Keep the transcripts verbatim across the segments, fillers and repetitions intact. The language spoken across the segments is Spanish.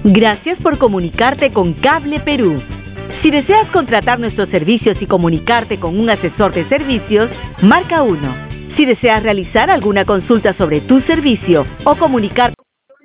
Gracias por comunicarte con Cable Perú. Si deseas contratar nuestros servicios y comunicarte con un asesor de servicios, marca uno. Si deseas realizar alguna consulta sobre tu servicio o comunicar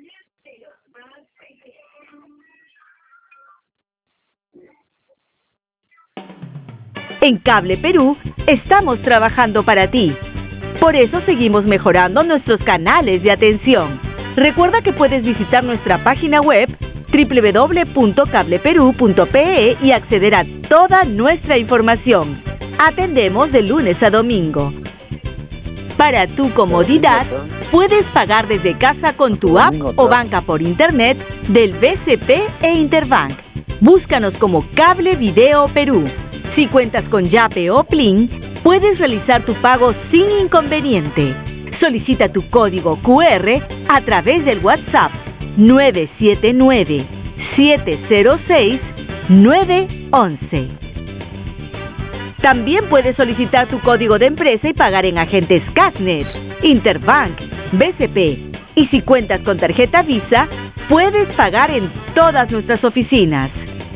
en Cable Perú, estamos trabajando para ti. Por eso seguimos mejorando nuestros canales de atención. Recuerda que puedes visitar nuestra página web doble u doble u doble u punto cable perú punto pe e y acceder a toda nuestra información. Atendemos de lunes a domingo. Para tu comodidad, puedes pagar desde casa con tu app o banca por internet del B C P e Interbank. Búscanos como Cable Video Perú. Si cuentas con Yape o Plin, puedes realizar tu pago sin inconveniente. Solicita tu código cu erre a través del WhatsApp nueve siete nueve, siete cero seis, nueve once. También puedes solicitar tu código de empresa y pagar en agentes Casnet, Interbank, B C P. Y si cuentas con tarjeta Visa, puedes pagar en todas nuestras oficinas.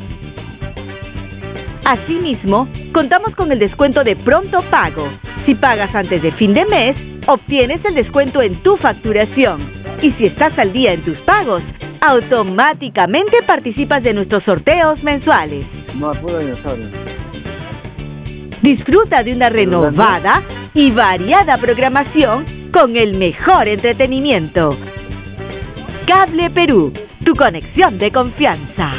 Asimismo, contamos con el descuento de pronto pago. Si pagas antes de fin de mes, obtienes el descuento en tu facturación. Y si estás al día en tus pagos, automáticamente participas de nuestros sorteos mensuales. No, puedo saber. Disfruta de una renovada y variada programación con el mejor entretenimiento. Cable Perú, tu conexión de confianza.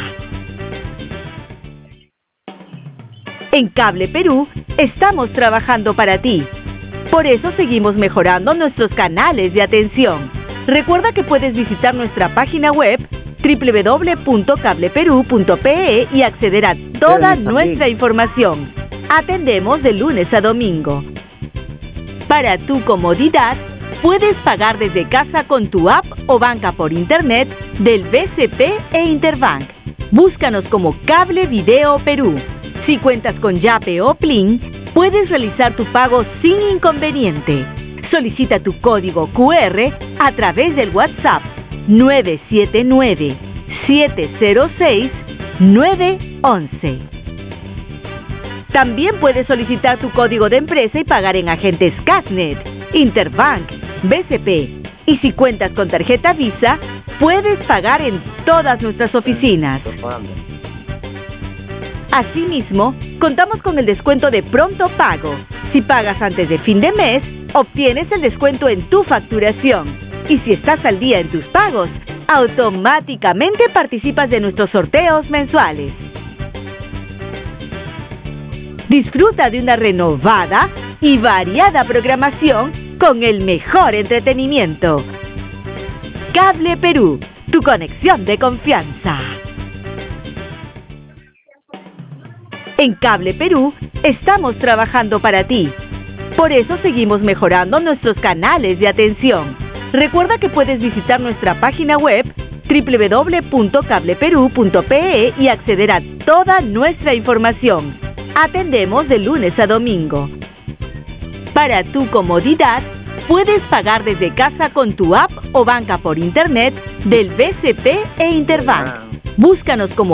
En Cable Perú, estamos trabajando para ti. Por eso seguimos mejorando nuestros canales de atención. Recuerda que puedes visitar nuestra página web doble u doble u doble u punto cable perú punto pe e y acceder a toda nuestra información. Atendemos de lunes a domingo. Para tu comodidad, puedes pagar desde casa con tu app o banca por internet del B C P e Interbank. Búscanos como Cable Video Perú. Si cuentas con Yape o Plin, puedes realizar tu pago sin inconveniente. Solicita tu código cu erre a través del WhatsApp nueve siete nueve, siete cero seis, nueve once. También puedes solicitar tu código de empresa y pagar en agentes Casnet, Interbank, B C P. Y si cuentas con tarjeta Visa, puedes pagar en todas nuestras oficinas. Asimismo, contamos con el descuento de pronto pago. Si pagas antes de fin de mes, obtienes el descuento en tu facturación. Y si estás al día en tus pagos, automáticamente participas de nuestros sorteos mensuales. Disfruta de una renovada y variada programación con el mejor entretenimiento. Cable Perú, tu conexión de confianza. En Cable Perú, estamos trabajando para ti. Por eso seguimos mejorando nuestros canales de atención. Recuerda que puedes visitar nuestra página web doble u doble u doble u punto cable perú punto pe e y acceder a toda nuestra información. Atendemos de lunes a domingo. Para tu comodidad, puedes pagar desde casa con tu app o banca por internet del B C P e Interbank. Búscanos como